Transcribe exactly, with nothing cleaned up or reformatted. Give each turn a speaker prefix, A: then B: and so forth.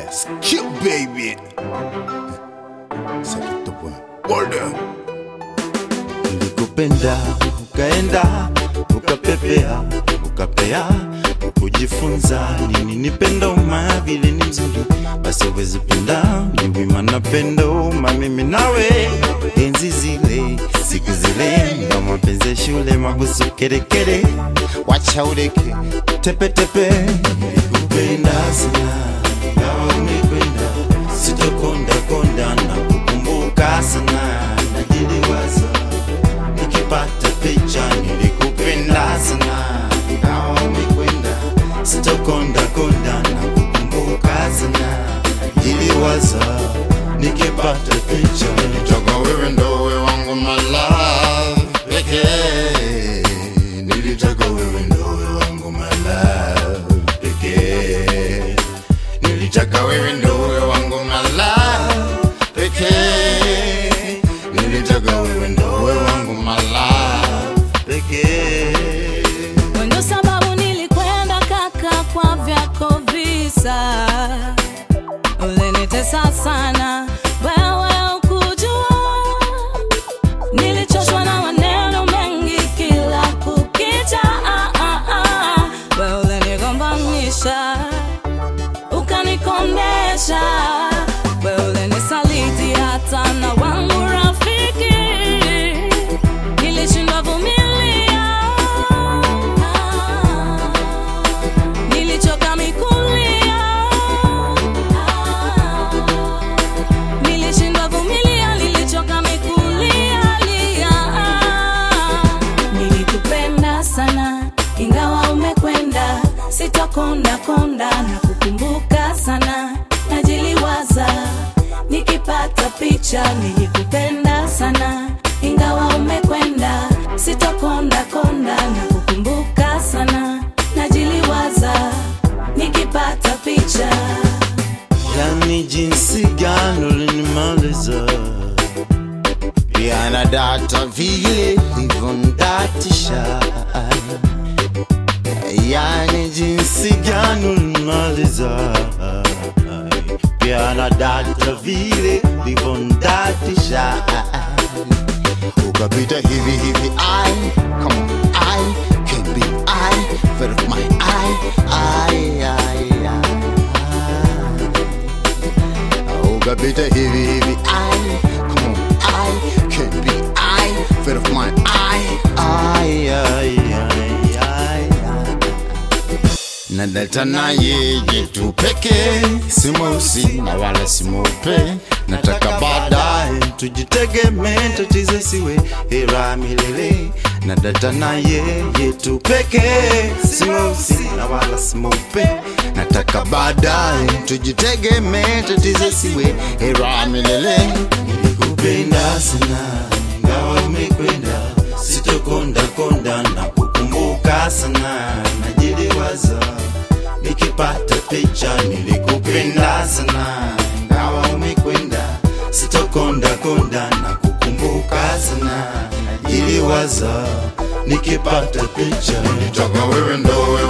A: Skill baby. Sakito boy. Order.
B: Nilikupenda, ukaenda, ukapepea, ukapea, ukujifunza nini nipendo ma vile ni mzuri. Basi uwezi penda, ni wima napendo ma mimi nawe. Enzi zile, siku zile, ya mapenzi shule mabusu kere kere. Wacha ureke, tepe tepe. Nilikupenda sana, ingawa umekwenda, sitokonda konda na kukumbuka sana. Najiliwaza nikipata picha, nilikupenda sana, ingawa umekwenda, sitokonda konda na kukumbuka sana. Najiliwaza nikipata picha,
A: Nilitaka wewe ndo wewe wangu my love pekee. Nilitaka wewe ndo wewe wangu my love pekee. Nilitaka wewe ndo wewe wangu my love pekee. Nilitaka wewe ndo wewe wangu my love
B: pekee.
C: Ndio sababu nilikwenda kaka kwa vyako visa. Ulinitesa sana, wewe ukujua. Nilichoshwa na maneno mengi kila kukicha. ah, ah, ah. Wewe ulinigombanisha, ukanikomesha. Wewe ulinisaliti hata na wangu rafiki. Nilishindwa vumilia, nilichoka mikulia. Nilishindwa vumilia, nilichoka mikulia lia. Nilikupenda sana, ingawa umekwenda, sitokonda konda na kukumbuka sana. Najiliwaza nikipata picha, nilikupenda sana, ingawa umekwenda, sitokonda konda na kukumbuka sana. Najiliwaza nikipata picha.
B: Yani jinsi gani ulinimaliza, pia na data vile livondatisha. Yani jinsi gani ulinimaliza, pia na data vile livondatisha.
A: ukapita hivi hivi. I come on, I can't be I fed of my eye. I I I ukapita hivi hivi. I come on, I can't be I fed of my eye.
B: Ay, ay, ay, ay, ay.
A: Na data na yeye tu pekee, si mweusi na wala si mweupe. Nataka baadaye
B: tujitegemee, tatizo siwe hera milele. Na data na yeye tu pekee, si mweusi na wala si mweupe.
A: nataka baadaye tujitegemee, tatizo siwe hera milele.
B: Nilikupenda sana, ingawa umekwenda, sitokonda konda na kukumbuka sana. Najiliwaza nikipata picha, nilikupenda sana, ingawa umekwenda, sitokonda konda na kukumbuka sana. Najiliwaza nikipata picha,
A: Nilitaka wewe ndo wewe